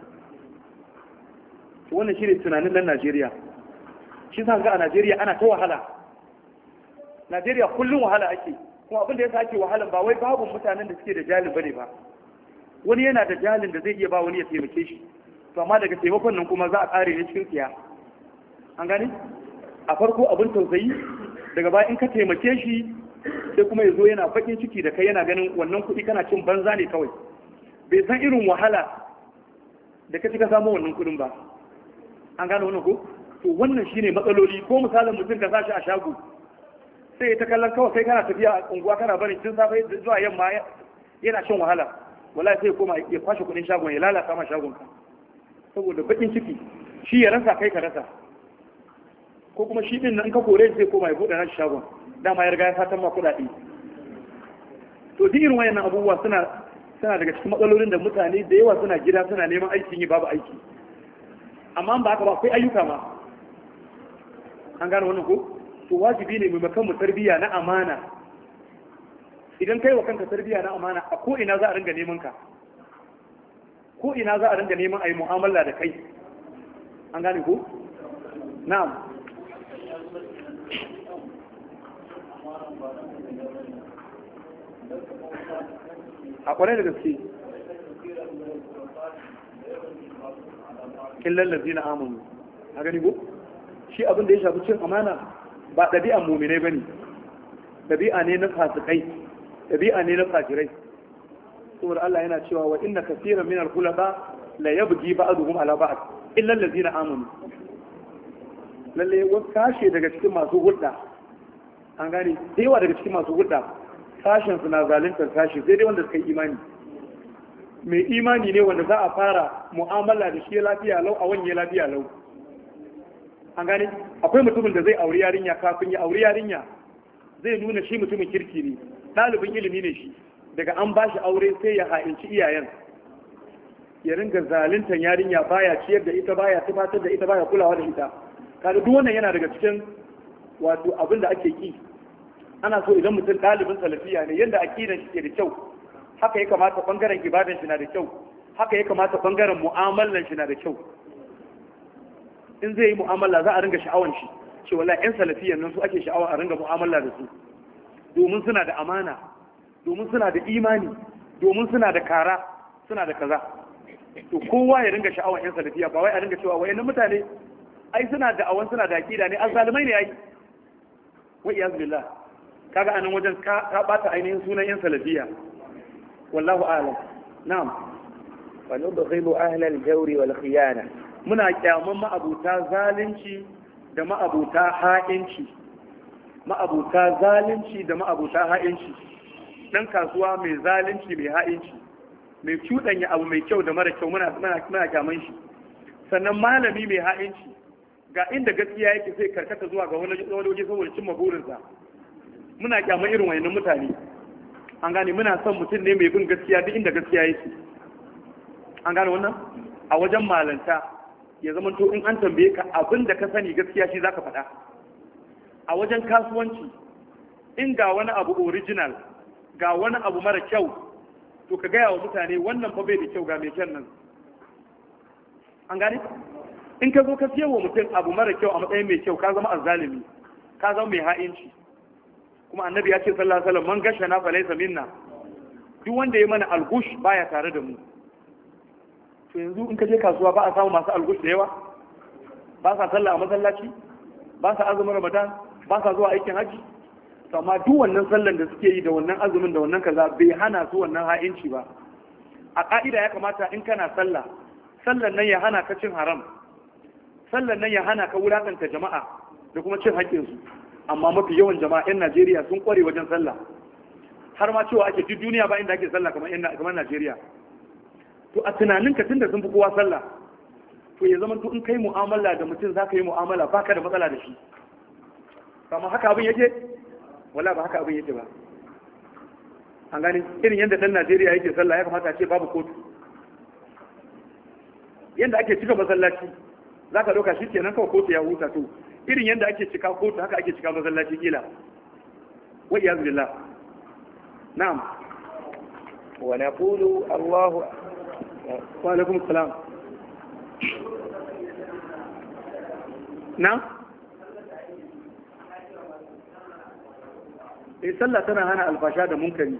to wannan shine tunanin dan Najeriya shi sa ga a Najeriya ana ta wahala Najeriya kullum wahala ake kuma abin da yasa ake wahalan ba wai babu mutanen da suke da jalin bane ba wani yana da jalin da zai iya ba wani ya taimake shi to amma daga taimakon nan kuma za a kare ne cikin tsiya an gane a farko abin tausayi daga baya in ka taimake shi sai kuma ya zo yana bakin ciki da kai yana ganin wannan kuɗi kana cin banza ne kawai bai san irin wahala da ka ci ka samu wannan kuɗin ba an gane wannan ko to wannan shine matsaloli ko misalin mutum ka sashi a shago sai ta kallon kawai kai kana tafiya a unguwa kana barin tun safe zuwa yamma yana shan wahala wallahi sai koma ya kwashe kuɗin shagon ya lalata ma shagon ka saboda bakin ciki shi ya rasa kai ka rasa ko kuma shi din nan ka kore sai koma ya buɗe nashi shagon dama ya riga ya fatan ma kuɗaɗe to duk irin wayannan abubuwa suna suna daga cikin matsalolin da mutane da yawa suna gida suna neman aikin yi babu aiki amma ba haka ba akwai ayyuka ma an gane wannan ko to wajibi ne maimakon mu tarbiyya na amana idan kai wa kanka tarbiyya na amana a ko ina za a ringa neman ka ko ina za a ringa neman a yi mu'amala da kai an gane ko na'am a kwarai da gaske illan lazina amanu a gani ko shi abin da ya shafi cin amana ba ɗabi'an muminai ba ne ɗabi'a ne na fasikai ɗabi'a ne na fajirai saboda Allah yana cewa wa inna kaseeran min al-khulaqa la yabghi ba'dhum ala ba'd illa allazina amanu lalle wasu kashe daga cikin masu hulɗa an gane da yawa daga cikin masu hulɗa sashen su na zaluntar sashi sai dai wanda suka yi imani mai imani ne wanda za a fara mu'amala da shi lafiya lau a wanye lafiya lau an gane akwai mutumin da zai auri yarinya kafin ya auri yarinya zai nuna shi mutumin kirki ne ɗalibin ilimi ne shi daga an ba shi aure sai ya ha'inci iyayen ya ringa zaluntar yarinya baya ciyar da ita baya tufatar da ita baya kulawa da ita kaga duk wannan yana daga cikin wato abin da ake ki ana so idan mutum ɗalibin salafiya ne yadda aqidan shi ke da kyau haka ya kamata bangaren ibadan shi na da kyau haka ya kamata bangaren mu'amalan shi na da kyau in zai yi mu'amala za a ringa sha'awan shi ce wallahi yan salafiyan nan su ake sha'awa a ringa mu'amala da su domin suna da amana domin suna da imani domin suna da kara suna da kaza to kowa ya ringa sha'awan yan salafiya ba wai a ringa cewa wayannan mutane ai suna da awan suna da akida ne azzalimai ne yayi wa iyaz billah kaga anan wajen ka ka bata ainihin sunan yan salafiya wallahu a'lam na'am wa nudkhilu ahla al-jawr wal khiyana muna kyaman ma'abuta zalunci da ma'abuta ha'inci ma'abuta zalunci da ma'abuta ha'inci dan kasuwa mai zalunci mai ha'inci mai cuɗanya abu mai kyau da mara kyau muna muna kyaman shi sannan malami mai ha'inci ga inda gaskiya yake sai karkata zuwa ga wani waje saboda cimma burinsa muna kyaman irin wayannan mutane an gane muna son mutum ne mai bin gaskiya duk inda gaskiya yake an gane wannan a wajen malanta ya zama to in an tambaye ka abin da ka sani gaskiya shi zaka faɗa a wajen kasuwanci in ga wani abu original ga wani abu mara kyau to ka gaya wa mutane wannan fa bai da kyau ga mai kyan nan an gane in ka zo ka siya wa mutum abu mara kyau a matsayin mai kyau ka zama azzalimi ka zama mai ha'inci kuma annabi ya ce sallallahu alaihi wasallam man gashana fa laysa minna duk wanda ya mana algush baya tare da mu to yanzu in ka je kasuwa ba a samu masu algush da yawa ba sa sallah a masallaci, ba sa azumin ramadan, ba sa zuwa aikin haji. To amma duk wannan sallan da suke yi da wannan azumin da wannan kaza bai hana su wannan ha'inci ba. A ka'ida ya kamata in kana sallah, sallan nan ya hana ka cin haram, sallan nan ya hana ka wulakanta jama'a da kuma cin haƙƙinsu. Amma mafi yawan jama'a 'yan Najeriya sun kware wajen sallah, har ma cewa ake duk duniya ba inda ake sallah kamar kamar Najeriya. To a tunaninka tunda sun fi kowa sallah, to ya zama to in kai mu'amala da mutum za ka yi mu'amala baka da matsala da shi. Kama haka abin yake? Wala ba haka abin yake ba. An gani irin yadda ɗan Najeriya yake sallah ya kamata a ce babu kotu. Yadda ake cika masallaci za ka ɗauka shi kenan kawai kotu ya huta to. Irin yadda ake cika kotu haka ake cika masallaci kila. Wa iyazu billah. Na'am. Wa naqulu Allahu wa alaikum salam. Na? Eh sallah tana hana alfasha da munkari.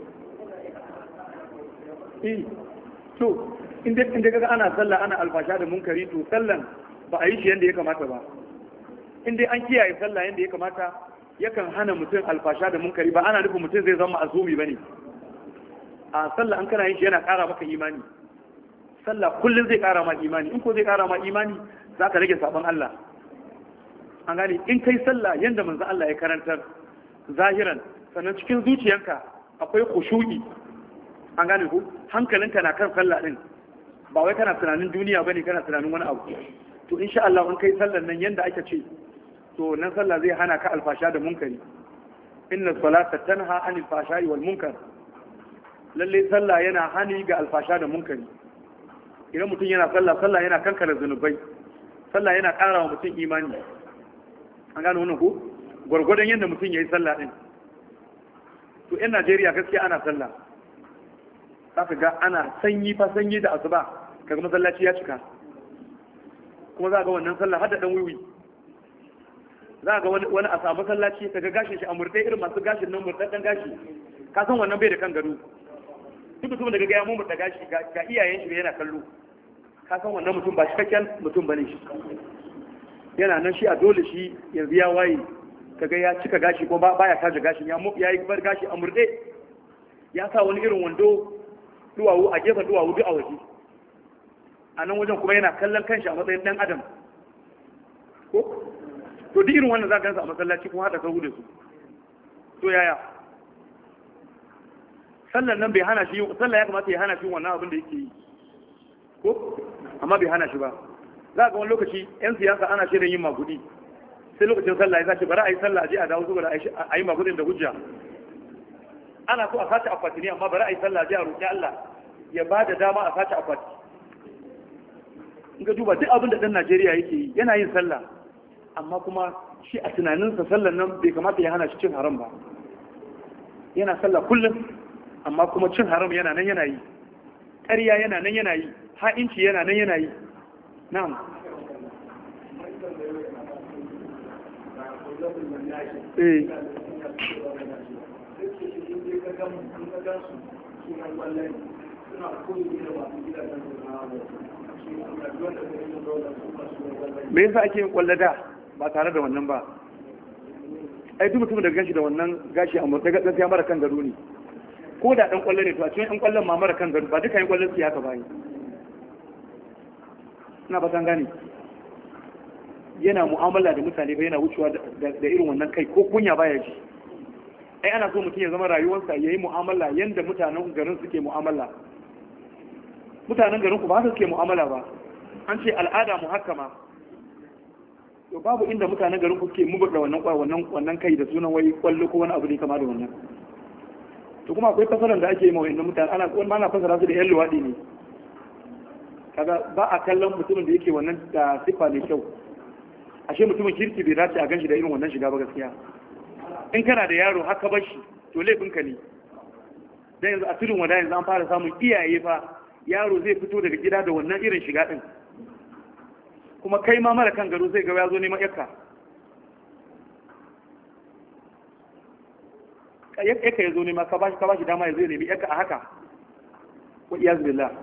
Eh to inda inda kaga ana sallah ana alfasha da munkari to sallan ba a yi shi yanda ya kamata ba. Inda an kiyaye sallah yanda ya kamata yakan hana mutum alfasha da munkari ba ana nufin mutum zai zama azumi bane. A sallah an kana yin shi yana ƙara maka imani. Sallah kullum zai ƙara ma imani, in ko zai ƙara ma imani za ka rage sabon Allah. An gane in kai sallah yanda manzo Allah ya karantar zahiran sannan cikin zuciyanka akwai khushu'i. An gane ku hankalinka na kan sallah din ba wai kana tunanin duniya bane kana tunanin wani abu. To insha Allah in kai sallar nan yanda ake ce to nan sallah zai hana ka alfasha da munkari. Inna salata tanha anil fashai wal munkar. Lalle sallah yana hani ga alfasha da munkari. Idan mutum yana sallah sallah yana kankare zunubai. Sallah yana ƙara wa mutum imani. An gano wannan ko gwargwadon yadda mutum yayi sallah din. To yan Najeriya gaskiya ana sallah. Zaka ga ana sanyi fa sanyi da asuba kaga masallaci ya cika. Kuma za ga wannan sallah har da dan wiwi. Za ga wani wani a samu masallaci kaga gashin shi a murde irin masu gashin nan murdaddan gashi. Ka san wannan bai da kan gado. Duk mutum da ga ya mumurda gashi ga iyayen shi yana kallo. Ka san wannan mutum ba cikakken mutum bane shi. Yana nan shi a dole shi yanzu ya waye kaga ya cika gashi ko baya taje gashin ya ya yi bar gashi a murde ya sa wani irin wando duwawu a gefen duwawu duk a waje a nan wajen kuma yana kallon kanshi a matsayin dan adam ko to duk irin wannan za ka gansa a masallaci kuma hada sahu da su to yaya sallan nan bai hana shi sallah ya kamata ya hana shi wannan abin da yake yi ko amma bai hana shi ba za ga wani lokaci yan siyasa ana shirin yin magudi sai lokacin sallah ya sace bari a yi sallah a je a dawo saboda a yi magudin da hujja ana so a sace akwati ne amma bari a yi sallah a je a roƙi Allah ya ba da dama a sace akwati in ka duba duk abin da ɗan Najeriya yake yi yana yin sallah amma kuma shi a tunaninsa sallan nan bai kamata ya hana shi cin haram ba yana sallah kullum amma kuma cin haram yana nan yana yi ƙarya yana nan yana yi ha'inci yana nan yana yi na'am eh me yasa ake yin kwallo da ba tare da wannan ba ai duk mutum da gashi da wannan gashi a murta gaskiya mara kan gado ne ko da dan kwallo ne to a cikin yan kwallon ma mara kan gado ba duka yan kwallon su haka ba yi ina ba san gane yana mu'amala da mutane ba yana wucewa da irin wannan kai ko kunya baya ji ai ana so mutum ya zama rayuwarsa yayi mu'amala yanda mutanen garin suke mu'amala mutanen garin ku ba su suke mu'amala ba an ce al'ada muhakkama to babu inda mutanen garin ku suke mubar da wannan wannan wannan kai da sunan wai kwallo ko wani abu ne kama da wannan to kuma akwai fasaran da ake yi ma wannan mutane ana wani ana fasara su da yan luwadi ne kaga ba a kallon mutumin da yake wannan da sifa ne kyau ashe mutumin kirki bai dace a ganshi da irin wannan shiga ba gaskiya in kana da yaro haka bashi to laifinka ne dan yanzu a tudun wada yanzu an fara samun iyaye fa yaro zai fito daga gida da wannan irin shiga din kuma kai ma mara kan garo zai ga ya zo neman yakka yakka ya zo nema ka bashi ka bashi dama ya zo nemi yakka a haka wa iyaz billah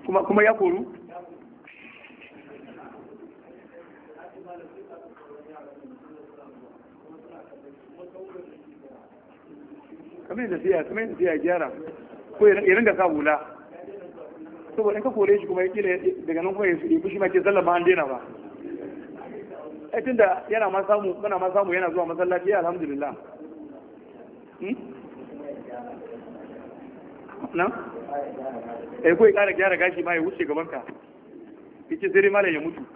kuma kuma ya koru kamar yadda siya kamar yadda siya gyara ko ya ringa sa hula saboda in ka kore shi kuma ya kila daga nan kuma ya fushi ma ke zalla ma an daina ba ai tunda yana ma samu muna ma samu yana zuwa masallaci alhamdulillah na eh ko ya kara gyara gashi ma ya wuce gaban ka yace sai malam ya mutu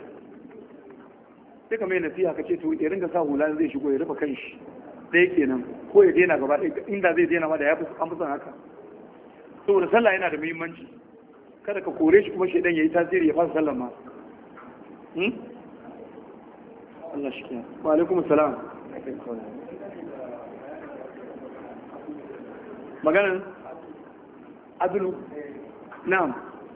sai kamar nasiha kace to ya ringa sa hula zai shigo ya rufe kanshi sai kenan ko ya daina gaba ɗaya inda zai daina ma da ya fi an fi son haka saboda sallah yana da muhimmanci kada ka kore shi kuma shaidan yayi tasiri ya fasa sallah ma Allah shi kiyaye wa alaikum assalam maganan adulu na'am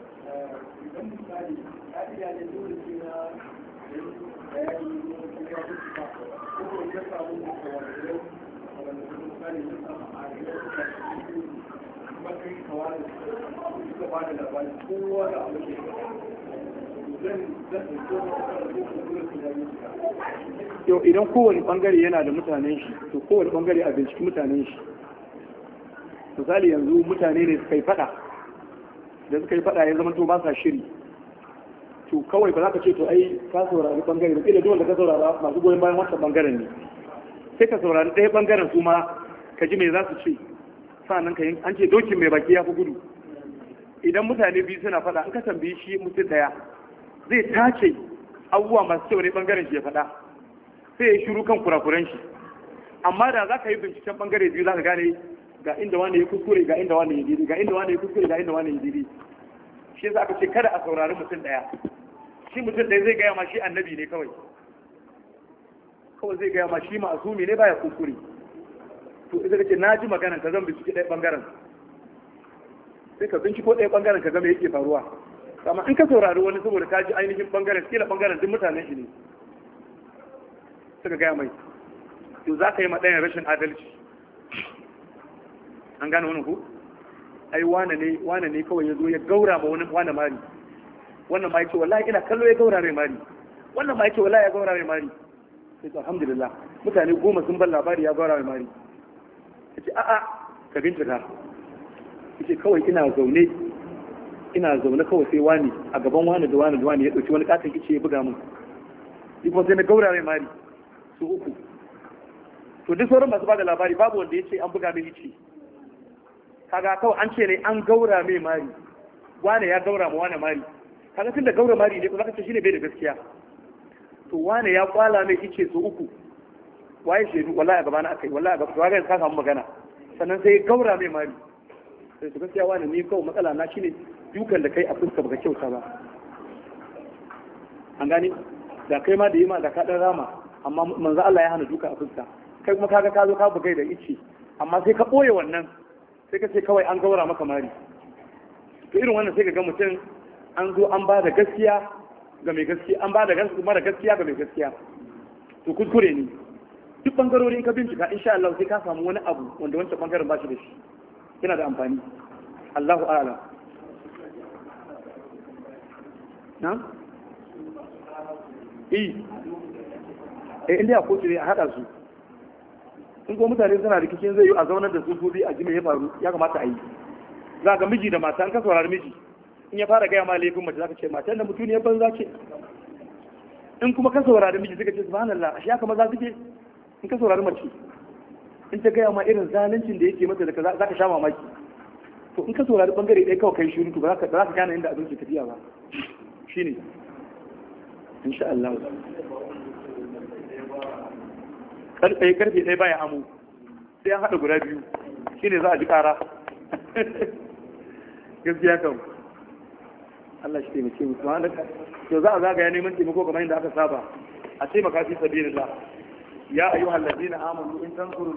yau idan kowane bangare yana da mutanen shi to kowane bangare a binciki mutanen shi misali yanzu mutane ne suka yi fada da suka yi fada ya zama to ba sa shiri to kawai ba za ka ce to ai ka saurari bangare da kila dole ka saurara masu goyon bayan wancan bangaren ne sai ka saurari ɗaya bangaren su ma ka ji me za su ce sannan ka yi an ce dokin mai baki ya fi gudu idan mutane biyu suna faɗa an ka tambayi shi mutum ɗaya zai tace abubuwa masu kyau ne bangaren shi ya faɗa sai ya shiru kan kurakuran shi amma da za ka yi binciken bangare biyu za ka gane ga inda wani ya kuskure ga inda wani ya didi ga inda wani ya kuskure ga inda wani ya didi shi yasa aka ce kada a saurari mutum ɗaya shi mutum ɗaya zai gaya ma shi annabi ne kawai kawai zai gaya ma shi ma'asumi ne baya kuskure to ita kace na ji maganar ka zan bincike ɗaya bangaren sai ka binciko ɗaya bangaren ka ga me yake faruwa amma in ka saurari wani saboda ka ji ainihin bangaren kila bangaren duk mutanen shi ne suka gaya mai to za ka yi maɗayan rashin adalci an gane wani ku ai wane ne wane ne kawai ya zo ya gaura ma wani wane mari wannan ma yake wallahi ina kallo ya gaura mai mari wannan ma yake wallahi ya gaura mai mari sai alhamdulillah mutane goma sun bar labari ya gaura mai mari yace a'a ka bincika yace kawai ina zaune ina zaune kawai sai wani a gaban wani da wani da wani ya dauki wani katon kice ya buga min ni kuma sai na gaura mai mari su uku to duk sauran masu bada labari babu wanda ya ce an buga mai kice kaga kawai an ce ne an gaura mai mari wane ya gaura ma wane mari kaga tun da gaura mari ne kuma kace shine bai da gaskiya to wane ya kwala mai kice su uku waye shedu wallahi a gabana akai wallahi a gaba ga ka samu magana sannan sai gaura mai mari sai su gaskiya wane ni kawai matsala na shine dukan da kai a fuska baka kyauta ba an gane da kai ma da yi ma da ka dan rama amma manzo Allah ya hana duka a fuska kai kuma kaga ka zo ka bugai da ice amma sai ka boye wannan sai ka ce kawai an gaura maka mari to irin wannan sai ka ga mutum an zo an ba da gaskiya ga mai gaskiya an ba da gaskiya mara gaskiya ga mai gaskiya to kuskure ne duk bangarori in ka bincika insha Allah sai ka samu wani abu wanda wancan bangaren ba shi da shi yana da amfani Allahu a'lam na eh eh inda ya kotu ne a hada su in ko mutane suna rikicin zai yi a zaunar da su gobe a jimi ya faru ya kamata a yi za ga miji da mata an ka saurari miji in ya fara gaya ma laifin mace za ka ce matan da mutum ne banza ce in kuma ka saurari miji suka ce subhanallah ashe haka maza suke in ka saurari mace in ta gaya ma irin zaluncin da yake mata da za ka sha mamaki to in ka saurari bangare ɗaya kawai kai shiru to ba za ka gane inda abin ke tafiya ba shine insha Allah karfe karfe ɗaya baya amu sai an haɗa guda biyu shine za a ji ƙara gaskiya kan Allah shi taimake mu kuma to za a zagaya neman taimako kamar yadda aka saba a taimaka fi sabilillah ya ayyuhal ladina amanu in tansuru